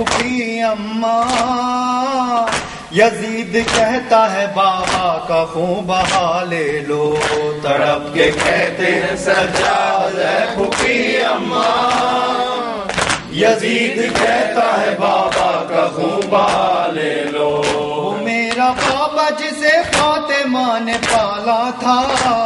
پھوپھی اماں، یزید کہتا ہے بابا کا خون بہا لے لو، تڑپ کے کہتے ہیں سجاد ہے پھوپھی اماں، یزید کہتا ہے بابا کا خون بہا لے لو۔ وہ میرا بابا جسے فاطمہ نے پالا تھا،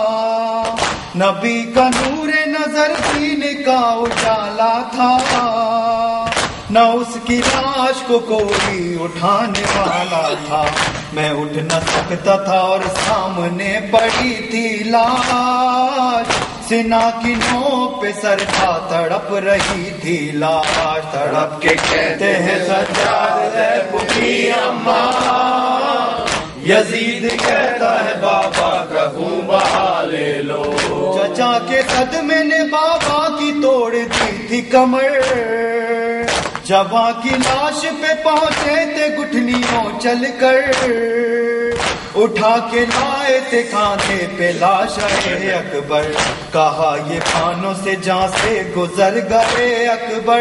نبی کا نور نظر دین کا اجالا تھا، نہ اس کی لاش کو کوئی اٹھانے والا تھا، میں اٹھ نہ سکتا تھا اور سامنے پڑی تھی لاش، سینا کی نوک پہ سر تھا تڑپ رہی تھی لاش، تڑپ کے کہتے ہیں سجاد ہے پھوپھی اماں، یزید کہتا ہے بابا کا خون بہا لے لو۔ چچا کے صدمے نے بابا کی توڑ دی تھی کمر، جواں کی لاش پہ پہنچے تھے گٹھنیوں چل کر، اٹھا کے لائے تھے کاندھے پہ لاش اکبر، کہا یہ پانوں سے جان سے گزر گئے اکبر،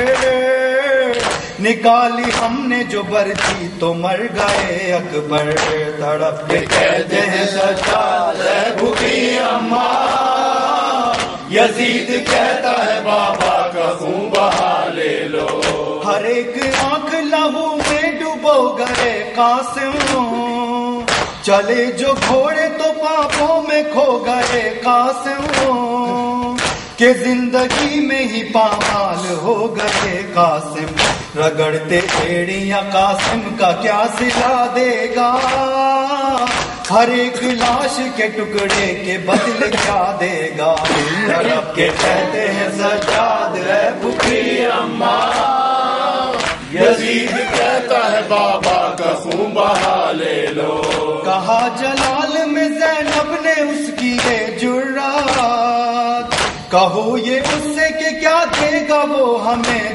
نکالی ہم نے جو برچی تو مر گئے اکبر، تڑپ کے کہتے ہیں سجاد ہے پھوپھی اماں، یزید کہتا ہے بابا کا خون بہا لے لو۔ ہر ایک آنکھ لہو میں ڈوبو گئے قاسم، چلے جو گھوڑے تو پاپوں میں کھو گئے قاسم، کہ زندگی میں ہی پامال ہو گئے قاسم، رگڑتے ایڑیاں قاسم کا کیا صلہ دے گا، ہر ایک لاش کے ٹکڑے کے بدلے کیا دے گا، تڑپ کے کہتے ہیں سجاد ہے پھوپھی اماں، یزید کہتا ہے بابا کا خون بہا لے لو۔ کہا جلال میں زینب نے اس کی یہ جرات، کہو یہ اس سے کہ کیا دے گا وہ ہمیں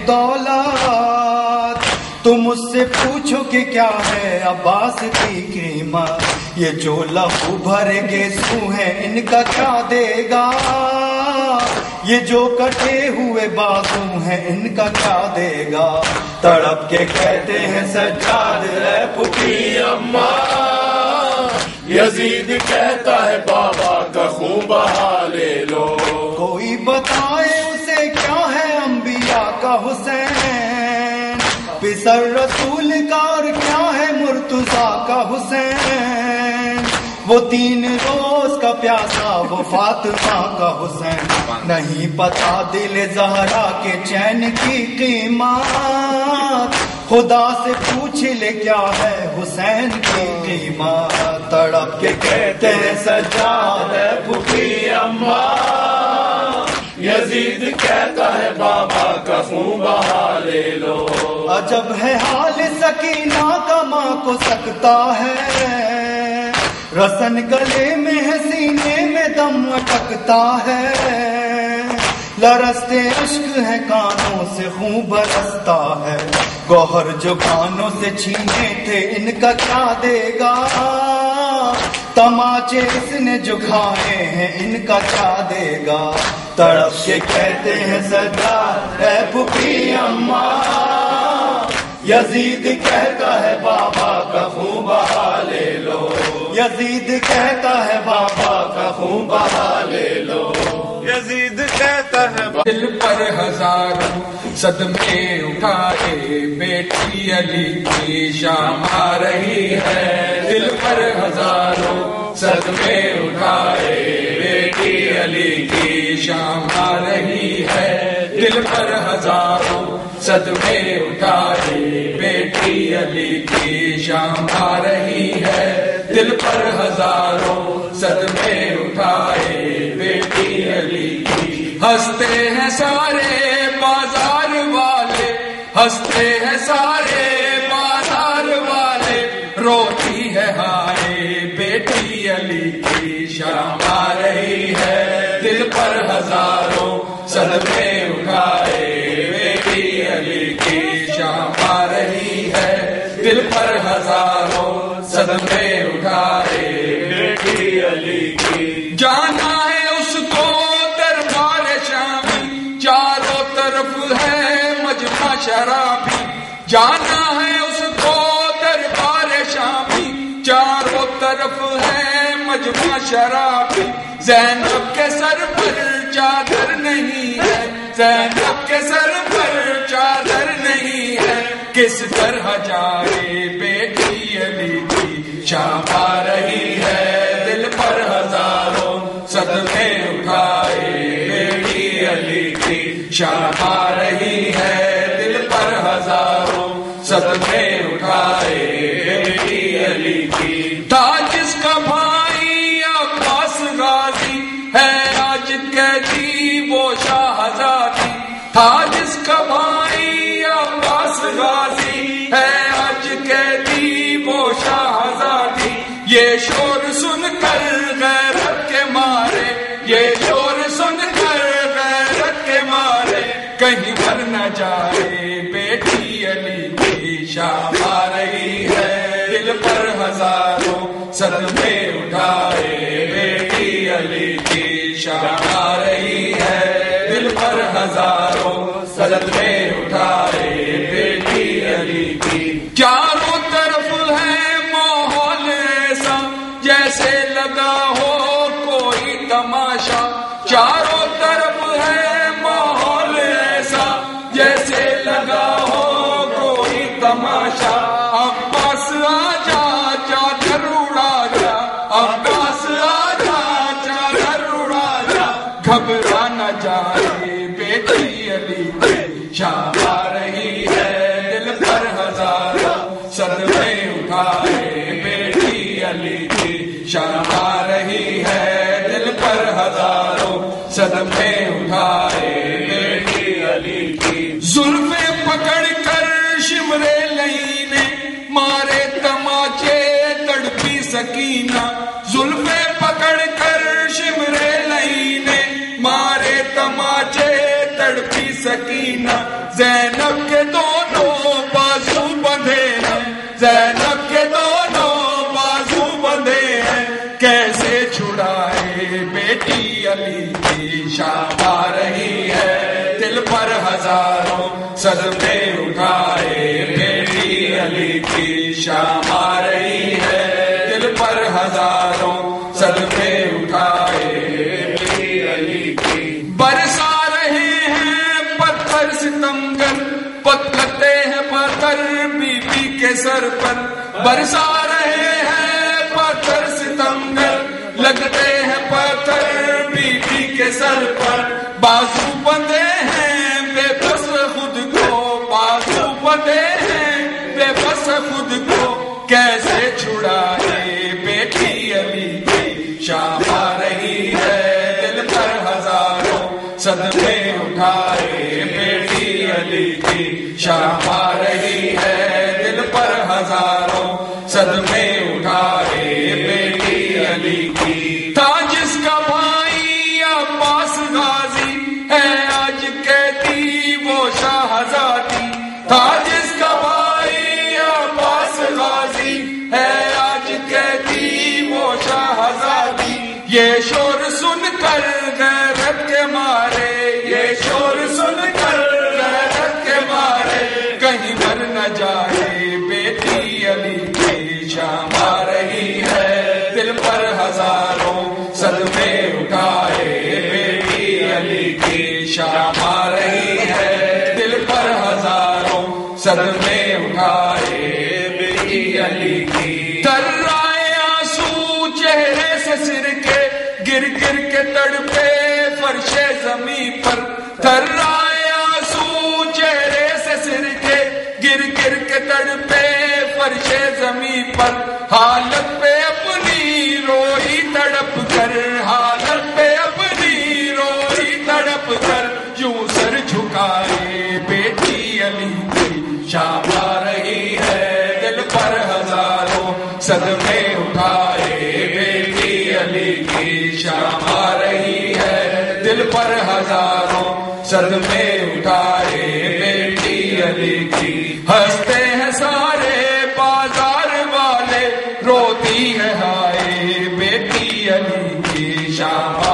دولت، تم اس سے پوچھو کہ کیا ہے عباس کی قیمت، یہ جو لہو بھرے گے سو ہیں ان کا کیا دے گا، یہ جو کٹے ہوئے بازو ہیں ان کا کیا دے گا، تڑپ کے کہتے ہیں سجاد ہے پھوپھی اماں، یزید کہتا ہے بابا کا خون بہا لے لو۔ کوئی بتائے اسے کیا ہے انبیاء کا حسین، پسر رسول کا اور کیا ہے مرتضیٰ کا حسین، وہ 3 روز کا پیاسا وہ فاطمہ کا حسین، نہیں پتا دل زہرا کے چین کی قیمت، خدا سے پوچھ لے کیا ہے حسین کی قیمت، تڑپ کے کہتے ہیں سجاد ہے پھوپھی اماں، یزید کہتا ہے بابا کا خون بہا لے لو۔ عجب ہے حال سکینہ کا ماں کو سکتا ہے، رسن گلے میں ہے سینے میں دم اٹکتا ہے، لرزتے عشق ہے کانوں سے خون برستا ہے، گوہر جو کانوں سے چھینے تھے ان کا کیا دے گا، تماچے اس نے جو کھائے ہیں ان کا کیا دے گا، تڑپ کے کہتے ہیں سجاد ہے پھوپھی اماں، یزید کہتا ہے بابا کا خون بہا لے لو، یزید کہتا ہے بابا کا خون بہا لے لو، یزید کہتا ہے دل پر ہزاروں صدمے اٹھائے بیٹی علی کی شام آ رہی ہے، دل پر ہزاروں صدمے اٹھائے بیٹی علی کی شام آ رہی ہے، دل پر ہزاروں صدمے اٹھائے بیٹی علی کی شام آ رہی ہے، دل پر ہزاروں صدمے اٹھائے بیٹی علی کی، ہنستے ہیں سارے بازار والے، ہنستے ہیں سارے بازار والے، روتی ہے ہائے بیٹی علی کی شام آ رہی ہے، دل پر ہزاروں صدمے اٹھائے بیٹی علی کی شام آ رہی ہے، دل پر ہزاروں صدمے اٹھائے بیٹی علی کی، جانا ہے اس کو دربار شامی، چاروں طرف ہے مجمع شرابی، جانا طرف ہے مجمع شرابی، زینب کے سر پر چادر نہیں ہے، زینب کے سر پر چادر نہیں ہے، کس طرح جائے بیٹی علی کی شام آ رہی ہے، دل پر ہزاروں صدمے اٹھائے بیٹی علی کی شام آ رہی ہے، دل پر ہزاروں صدمے اٹھائے بیٹی علی کی۔ تھا جس کا بھائی عباس غازی ہے آج قیدی وہ شاہزادی، تھا جس کا بھائی عباس غازی ہے آج قیدی وہ شاہزادی، یہ شور سن کر غیرت کے مارے، یہ شور سن کر غیرت کے مارے، کہیں مر نہ جائے بیٹی علی کی شام آ رہی ہے، دل پر ہزاروں صدمے اٹھائے بیٹی علی کی شام آ رہی ہے، دل پر ہزاروں صدمے اٹھائے بیٹی علی کی۔ چاروں طرف ہے ماحول ایسا جیسے لگا ہو کوئی تماشا، چاروں طرف ہے ماحول ایسا جیسے لگا ہو کوئی تماشا، عباس آجا چادر اڑا جا، عباس آجا چادر اڑا جا، گھبرا نہ جائے بیٹی علی کی شام آ رہی ہے، دل پر ہزاروں صدمے اٹھائے بیٹی علی کی شام آ رہی ہے، دل پر ہزاروں صدمے اٹھائے بیٹی علی کی۔ زلفیں پکڑ کر شمرے لینے مارے تماچے تڑپی سکینہ، زلفیں پکڑ کر شمرے لینے مارے تماچے تڑپی سکینہ، زینب کے دونوں بازو بندھے ہیں، زینب کے دونوں بازو بندھے ہیں، کیسے چھڑائے بیٹی علی کی شام آ رہی ہے، دل پر ہزاروں صدمے اٹھائے بیٹی علی کی شام آ رہی ہے، دل پر ہزاروں صدمے اٹھائے بیٹی علی کی۔ برسا رہے ہیں پتھر ستمگر، پتلتے ہیں پتھر بی بی کے سر پر، برسا رہے ہیں پتھر ستمگر، لگتے ہیں پتھر بی بی کے سر پر، بازو بندھے ہیں بے بس خود کو، بازو بندھے ہیں بے بس خود کو، کیسے چھڑائے بیٹی علی کی شام آ رہی ہے، دل پر ہزاروں صدمے اٹھائے بیٹی علی کی شام آ رہی ہے، دل پر ہزاروں صدمے اٹھائے بیٹی علی کی۔ تھا جس کا بھائی عباس غازی ہے آج قیدی وہ شاہزادی، تھا جس کا بھائی عباس غازی ہے آج قیدی وہ شاہزادی، یہ شور سن کر غیرت کے مارے، یہ شور سن کر غیرت کے مارے، کہیں مر نہ جائے بیٹی علی کی شام آ رہی ہے، دل پر ہزاروں صدمے اٹھائے بیٹی علی کی شام آ رہی ہے، دل پر ہزاروں صدمے اٹھائے بیٹی علی کی۔ تر رائے آنسو چہرے سے سر کے گر گر کے تڑپے فرش زمین پر، تر رائے آنسو چہرے سے سر کے گر گر کے تڑپے فرش زمین پر، حالت پہ اپنی روئی تڑپ کر، حالت پہ اپنی روئی تڑپ کر، یوں سر جھکائے بیٹی علی کی شام آ رہی ہے، دل پر ہزاروں صدمے اٹھائے بیٹی علی کی شام آ رہی ہے، دل پر ہزاروں صدمے اٹھائے بیٹی علی کی۔ ہنستے ہیں سارے بازار والے، روتی ہے ہائے بیٹی علی کی شام